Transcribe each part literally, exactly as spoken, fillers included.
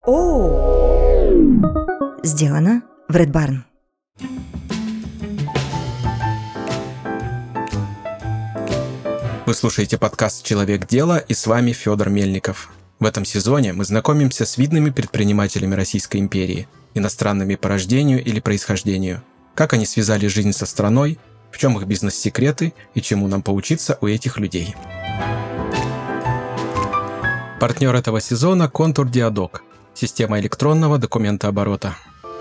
О! Сделано в Red Barn. Вы слушаете подкаст «Человек дела» и с вами Федор Мельников. В этом сезоне мы знакомимся с видными предпринимателями Российской империи, иностранными по рождению или происхождению, как они связали жизнь со страной, в чем их бизнес-секреты и чему нам поучиться у этих людей. Партнер этого сезона – Contour Diadoc, система электронного документооборота.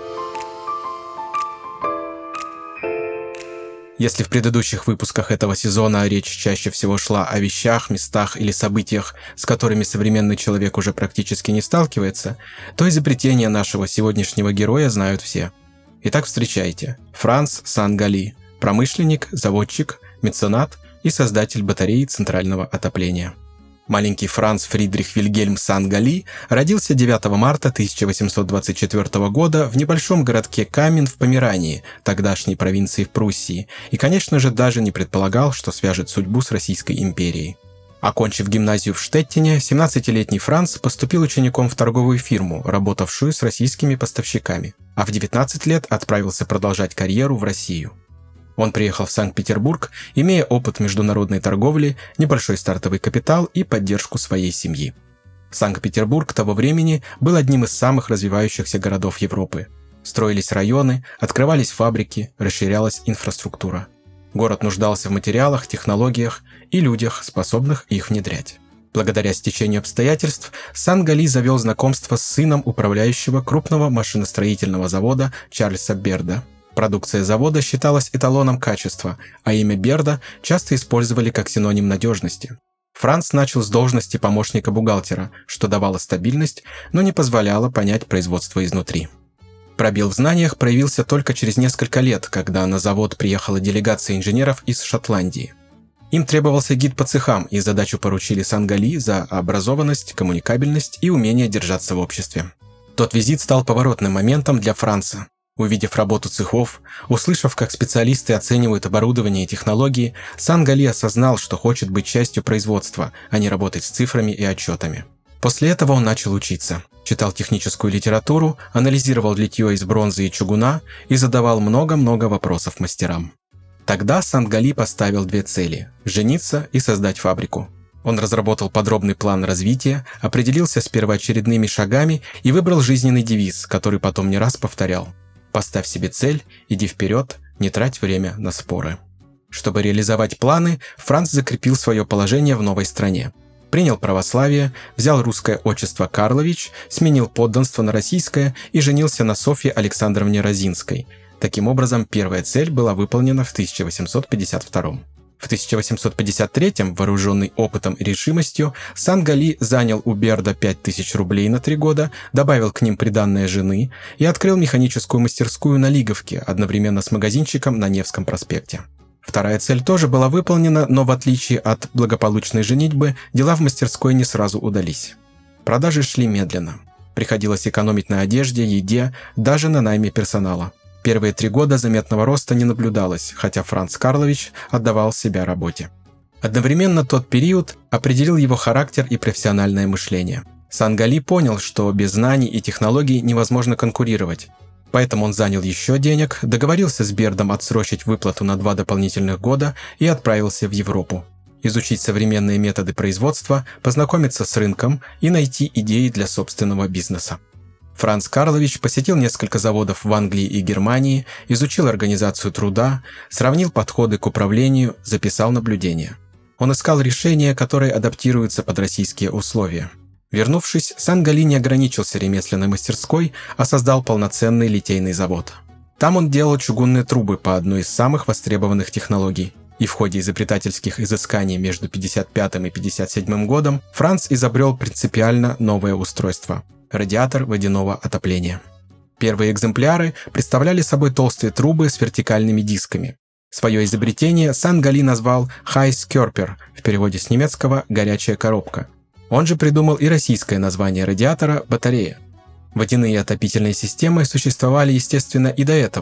Если в предыдущих выпусках этого сезона речь чаще всего шла о вещах, местах или событиях, с которыми современный человек уже практически не сталкивается, то изобретение нашего сегодняшнего героя знают все. Итак, встречайте. Франц Сан-Гали, промышленник, заводчик, меценат и создатель батареи центрального отопления. Маленький Франц Фридрих Вильгельм Сан-Гали родился девятого марта тысяча восемьсот двадцать четвёртого года в небольшом городке Камен в Померании, тогдашней провинции в Пруссии, и, конечно же, даже не предполагал, что свяжет судьбу с Российской империей. Окончив гимназию в Штеттине, семнадцатилетний Франц поступил учеником в торговую фирму, работавшую с российскими поставщиками, а в девятнадцать лет отправился продолжать карьеру в Россию. Он приехал в Санкт-Петербург, имея опыт международной торговли, небольшой стартовый капитал и поддержку своей семьи. Санкт-Петербург того времени был одним из самых развивающихся городов Европы. Строились районы, открывались фабрики, расширялась инфраструктура. Город нуждался в материалах, технологиях и людях, способных их внедрять. Благодаря стечению обстоятельств Сан-Гали завел знакомство с сыном управляющего крупного машиностроительного завода Чарльза Берда. Продукция завода считалась эталоном качества, а имя Берда часто использовали как синоним надежности. Франц начал с должности помощника бухгалтера, что давало стабильность, но не позволяло понять производство изнутри. Пробел в знаниях проявился только через несколько лет, когда на завод приехала делегация инженеров из Шотландии. Им требовался гид по цехам, и задачу поручили Сан-Гали за образованность, коммуникабельность и умение держаться в обществе. Тот визит стал поворотным моментом для Франца. Увидев работу цехов, услышав, как специалисты оценивают оборудование и технологии, Сан-Гали осознал, что хочет быть частью производства, а не работать с цифрами и отчетами. После этого он начал учиться. Читал техническую литературу, анализировал литье из бронзы и чугуна и задавал много-много вопросов мастерам. Тогда Сан-Гали поставил две цели – жениться и создать фабрику. Он разработал подробный план развития, определился с первоочередными шагами и выбрал жизненный девиз, который потом не раз повторял. Поставь себе цель, иди вперед, не трать время на споры. Чтобы реализовать планы, Франц закрепил свое положение в новой стране. Принял православие, взял русское отчество Карлович, сменил подданство на российское и женился на Софье Александровне Розинской. Таким образом, первая цель была выполнена в тысяча восемьсот пятьдесят втором. В тысяча восемьсот пятьдесят третьем, вооруженный опытом и решимостью, Сан-Гали занял у Берда пять тысяч рублей на три года, добавил к ним приданное жены и открыл механическую мастерскую на Лиговке, одновременно с магазинчиком на Невском проспекте. Вторая цель тоже была выполнена, но в отличие от благополучной женитьбы, дела в мастерской не сразу удались. Продажи шли медленно. Приходилось экономить на одежде, еде, даже на найме персонала. Первые три года заметного роста не наблюдалось, хотя Франц Карлович отдавал себя работе. Одновременно тот период определил его характер и профессиональное мышление. Сан-Гали понял, что без знаний и технологий невозможно конкурировать. Поэтому он занял еще денег, договорился с Бердом отсрочить выплату на два дополнительных года и отправился в Европу. Изучить современные методы производства, познакомиться с рынком и найти идеи для собственного бизнеса. Франц Карлович посетил несколько заводов в Англии и Германии, изучил организацию труда, сравнил подходы к управлению, записал наблюдения. Он искал решения, которые адаптируются под российские условия. Вернувшись, Сан-Гали не ограничился ремесленной мастерской, а создал полноценный литейный завод. Там он делал чугунные трубы по одной из самых востребованных технологий. И в ходе изобретательских изысканий между пятьдесят пятым и пятьдесят седьмым годом Франц изобрел принципиально новое устройство – радиатор водяного отопления. Первые экземпляры представляли собой толстые трубы с вертикальными дисками. Свое изобретение Сан-Гали назвал «Heißkörper», в переводе с немецкого «горячая коробка». Он же придумал и российское название радиатора – «батарея». Водяные отопительные системы существовали, естественно, и до этого.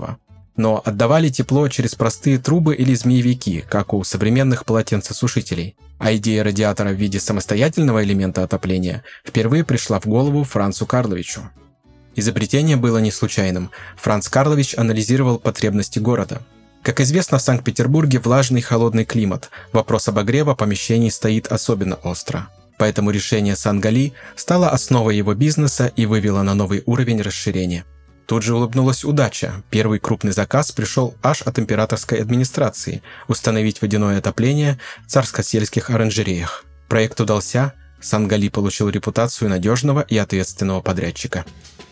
но отдавали тепло через простые трубы или змеевики, как у современных полотенцесушителей. А идея радиатора в виде самостоятельного элемента отопления впервые пришла в голову Францу Карловичу. Изобретение было не случайным. Франц Карлович анализировал потребности города. Как известно, в Санкт-Петербурге влажный и холодный климат. Вопрос обогрева помещений стоит особенно остро. Поэтому решение Сан-Гали стало основой его бизнеса и вывело на новый уровень расширения. Тут же улыбнулась удача. Первый крупный заказ пришел аж от императорской администрации – установить водяное отопление в царско-сельских оранжереях. Проект удался, Сан-Гали получил репутацию надежного и ответственного подрядчика.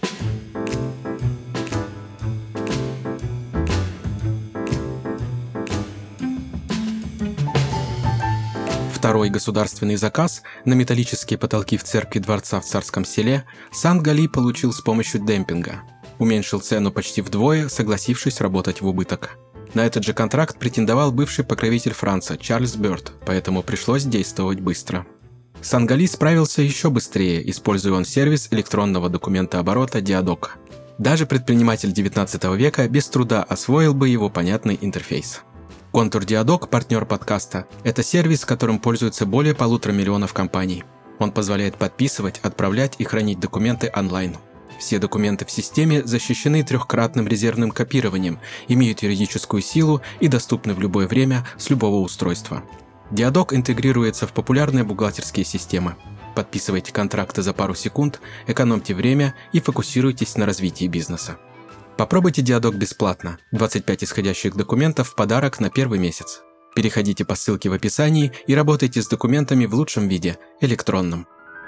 Второй государственный заказ на металлические потолки в церкви дворца в Царском Селе Сан-Гали получил с помощью демпинга. Уменьшил цену почти вдвое, согласившись работать в убыток. На этот же контракт претендовал бывший покровитель Франца Чарльз Бёрд, поэтому пришлось действовать быстро. Сан-Гали справился еще быстрее, используя он сервис электронного документооборота Диадок. Даже предприниматель девятнадцатого века без труда освоил бы его понятный интерфейс. Контур Диадок, партнер подкаста, это сервис, которым пользуются более полутора миллионов компаний. Он позволяет подписывать, отправлять и хранить документы онлайн. Все документы в системе защищены трехкратным резервным копированием, имеют юридическую силу и доступны в любое время с любого устройства. Диадок интегрируется в популярные бухгалтерские системы. Подписывайте контракты за пару секунд, экономьте время и фокусируйтесь на развитии бизнеса. Попробуйте Диадок бесплатно. двадцать пять исходящих документов в подарок на первый месяц. Переходите по ссылке в описании и работайте с документами в лучшем виде – электронном.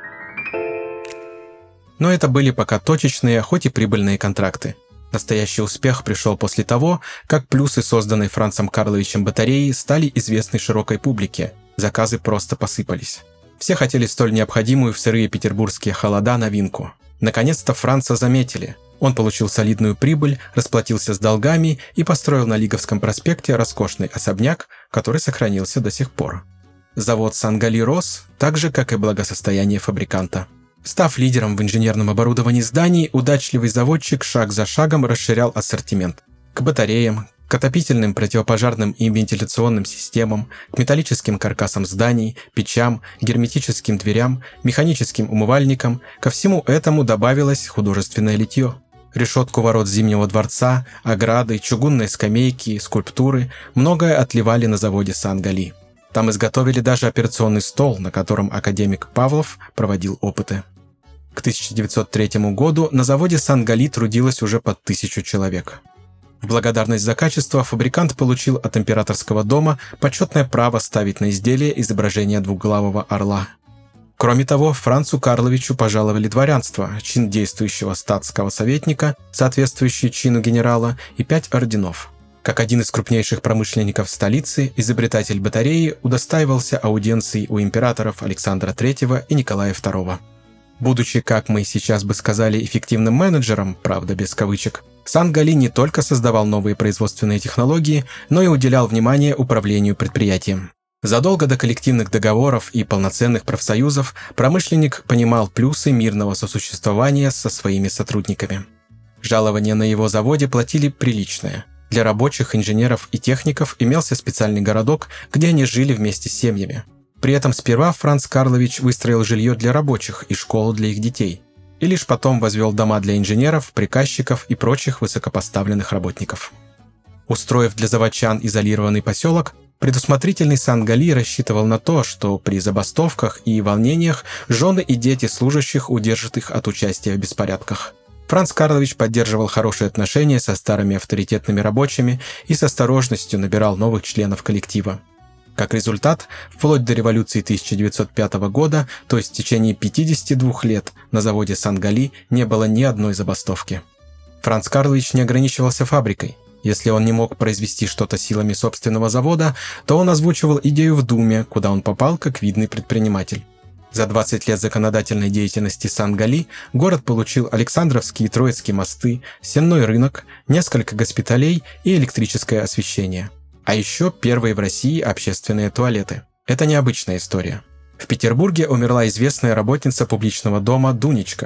Но это были пока точечные, хоть и прибыльные контракты. Настоящий успех пришел после того, как плюсы созданной Францем Карловичем батареи стали известны широкой публике. Заказы просто посыпались. Все хотели столь необходимую в сырые петербургские холода новинку. Наконец-то Франца заметили. Он получил солидную прибыль, расплатился с долгами и построил на Лиговском проспекте роскошный особняк, который сохранился до сих пор. Завод Сан-Гали рос, так же, как и благосостояние фабриканта. Став лидером в инженерном оборудовании зданий, удачливый заводчик шаг за шагом расширял ассортимент. К батареям, к отопительным, противопожарным и вентиляционным системам, к металлическим каркасам зданий, печам, герметическим дверям, механическим умывальникам, ко всему этому добавилось художественное литье. Решетку ворот Зимнего дворца, ограды, чугунные скамейки, скульптуры – многое отливали на заводе Сан-Гали. Там изготовили даже операционный стол, на котором академик Павлов проводил опыты. К тысяча девятьсот третьему году на заводе Сан-Гали трудилось уже под тысячу человек. В благодарность за качество фабрикант получил от императорского дома почетное право ставить на изделие изображение двуглавого орла. Кроме того, Францу Карловичу пожаловали дворянство, чин действующего статского советника, соответствующий чину генерала, и пять орденов. Как один из крупнейших промышленников столицы, изобретатель батареи удостаивался аудиенций у императоров Александра третьего и Николая второго. Будучи, как мы сейчас бы сказали, эффективным менеджером, правда без кавычек, Сан-Гали не только создавал новые производственные технологии, но и уделял внимание управлению предприятием. Задолго до коллективных договоров и полноценных профсоюзов промышленник понимал плюсы мирного сосуществования со своими сотрудниками. Жалования на его заводе платили приличное. Для рабочих, инженеров и техников имелся специальный городок, где они жили вместе с семьями. При этом сперва Франц Карлович выстроил жилье для рабочих и школу для их детей, и лишь потом возвел дома для инженеров, приказчиков и прочих высокопоставленных работников. Устроив для заводчан изолированный поселок, предусмотрительный Сан-Гали рассчитывал на то, что при забастовках и волнениях жены и дети служащих удержат их от участия в беспорядках. Франц Карлович поддерживал хорошие отношения со старыми авторитетными рабочими и с осторожностью набирал новых членов коллектива. Как результат, вплоть до революции тысяча девятьсот пятого года, то есть в течение пятидесяти двух лет, на заводе Сан-Гали не было ни одной забастовки. Франц Карлович не ограничивался фабрикой. Если он не мог произвести что-то силами собственного завода, то он озвучивал идею в Думе, куда он попал как видный предприниматель. За двадцать лет законодательной деятельности Сан-Гали город получил Александровские и Троицкие мосты, сенной рынок, несколько госпиталей и электрическое освещение. А еще первые в России общественные туалеты. Это необычная история. В Петербурге умерла известная работница публичного дома Дунечка.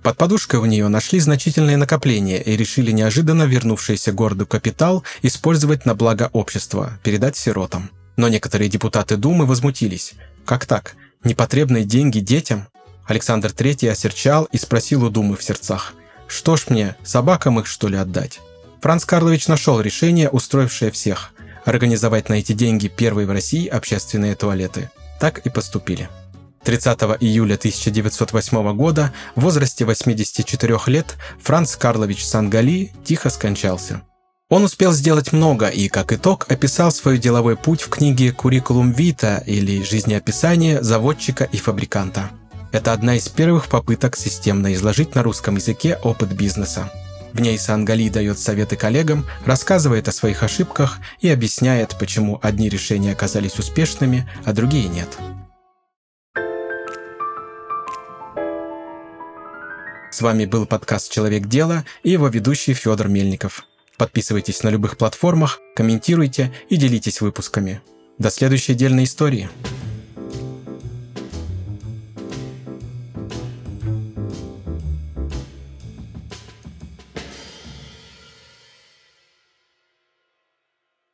Под подушкой у нее нашли значительные накопления и решили неожиданно вернувшийся к городу капитал использовать на благо общества, передать сиротам. Но некоторые депутаты Думы возмутились. Как так? Непотребные деньги детям? Александр Третий осерчал и спросил у Думы в сердцах: «Что ж мне, собакам их что ли отдать?» Франц Карлович нашел решение, устроившее всех – организовать на эти деньги первые в России общественные туалеты. Так и поступили. тридцатого июля тысяча девятьсот восьмого года в возрасте восьмидесяти четырёх лет Франц Карлович Сан-Гали тихо скончался. Он успел сделать много и, как итог, описал свой деловой путь в книге «Curriculum Vitae» или «Жизнеописание заводчика и фабриканта». Это одна из первых попыток системно изложить на русском языке опыт бизнеса. В ней Сан-Гали дает советы коллегам, рассказывает о своих ошибках и объясняет, почему одни решения оказались успешными, а другие нет. С вами был подкаст «Человек дела» и его ведущий Федор Мельников. Подписывайтесь на любых платформах, комментируйте и делитесь выпусками. До следующей дельной истории.